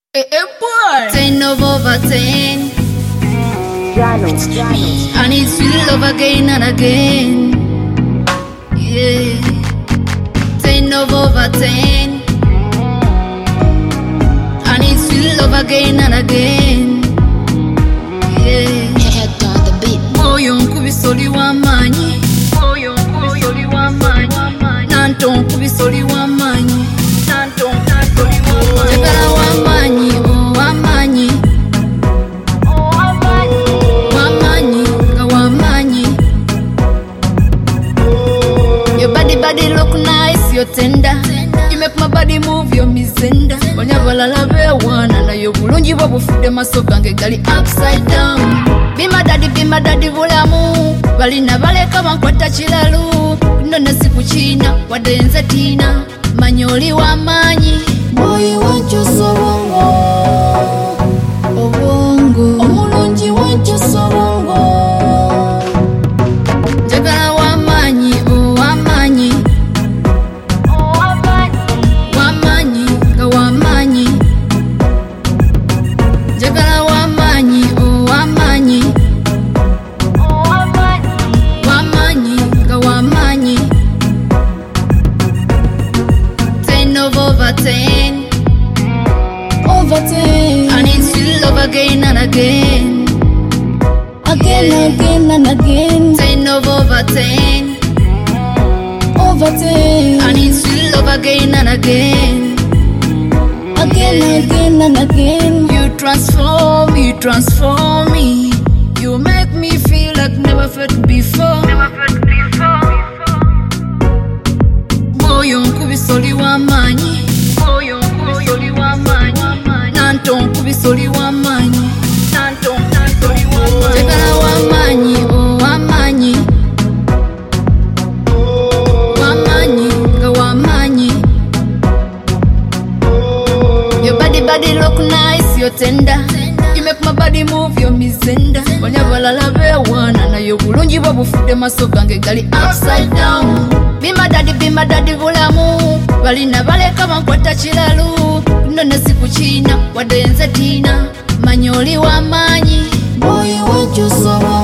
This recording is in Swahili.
Boy. 10 over 10. I need sweet love again and again. Yeah. 10 over 10. I need sweet love again and again. Yeah. Head on the beat. Moyo nkubisoli wamanyi. Moyo nkubisoli wamanyi. Nanto nkubisoli wamanyi. Nanto nkubisoli wamanyi. Jagala wamanyi, oh wamanyi. Wamanyi, ga wamanyi. Your body look nice, you're tender. You make my body move, you're mizenda. Onyabalala bewana na yo bulungi bwobufudde maso gange gali upside down. Be my daddy bulamu. Balina baleka bankwata kilalu. Nona sikuchina, wadde nze tina. Manyoli wamanyi. Boy, want you so bongo. Obongo. Omulungi want you so bongo. Jagala wamanyi, oh wamanyi. Wamanyi, ga wamanyi. Jagala wamanyi, oh wamanyi. Wamanyi, ga wamanyi. 10 over 10. Over 10. I need sweet love again and again. Again and again. 10 over 10. Over 10. I need sweet love again and again. Again and again. You transform me. You make me feel like never felt before. Moyo nkubisoli wamanyi. Moyo nkubisoli wamanyi. Nanto nkubisoli wamanyi. Nanto nkubisoli wamanyi. Jagala wamanyi, oh wamanyi. Wamanyi, ga wamanyi. Your body look nice, you're tender. You make my body move, you're mizenda. Onyabalala bewana na yo bulungi bwobufudde maso gange gali upside down. Be my daddy bulamu. Balina baleka bankwata kilalu. Nona sikuchina, wadde nze tina. Manyoli wamanyi. Boy, want you so bongo.